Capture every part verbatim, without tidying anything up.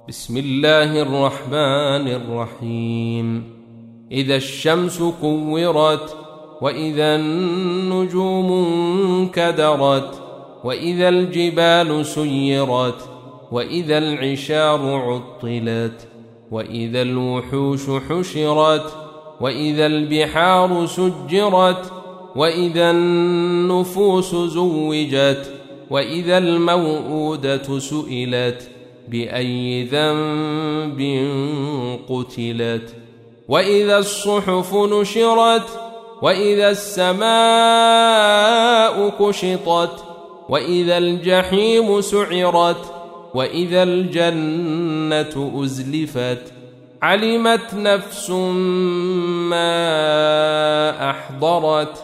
بسم الله الرحمن الرحيم. إذا الشمس كورت، وإذا النجوم انكدرت، وإذا الجبال سيرت، وإذا العشار عطلت، وإذا الوحوش حشرت، وإذا البحار سجرت، وإذا النفوس زوجت، وإذا الموءودة سئلت بأي ذنب قتلت، وإذا الصحف نشرت، وإذا السماء كشطت، وإذا الجحيم سعرت، وإذا الجنة أزلفت. علمت نفس ما أحضرت.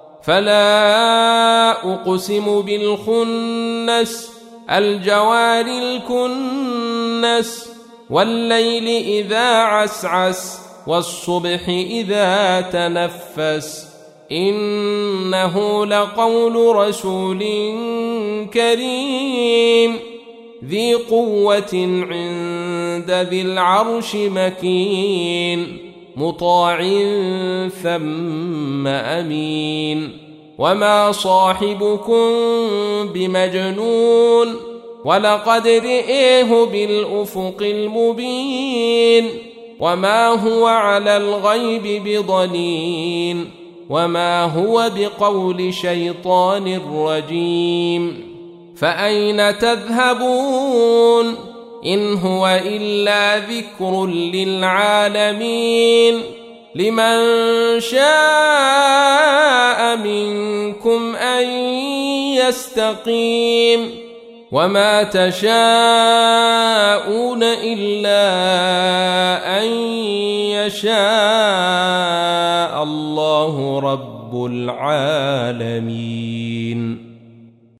فلا أقسم بالخنس، الجوار الكنس، والليل إذا عسعس، والصبح إذا تنفس. إنه لقول رسول كريم ذي قوة عند ذي العرش مكين، مطاع ثم أمين. وما صاحبكم بمجنون، ولقد رئيه بالأفق المبين. وما هو على الغيب بضنين، وما هو بقول شيطان رجيم. فأين تذهبون؟ إن هو إلا ذكر للعالمين. لمن شاء منكم أن يستقيم. وما تشاءون إلا أن يشاء الله رب العالمين.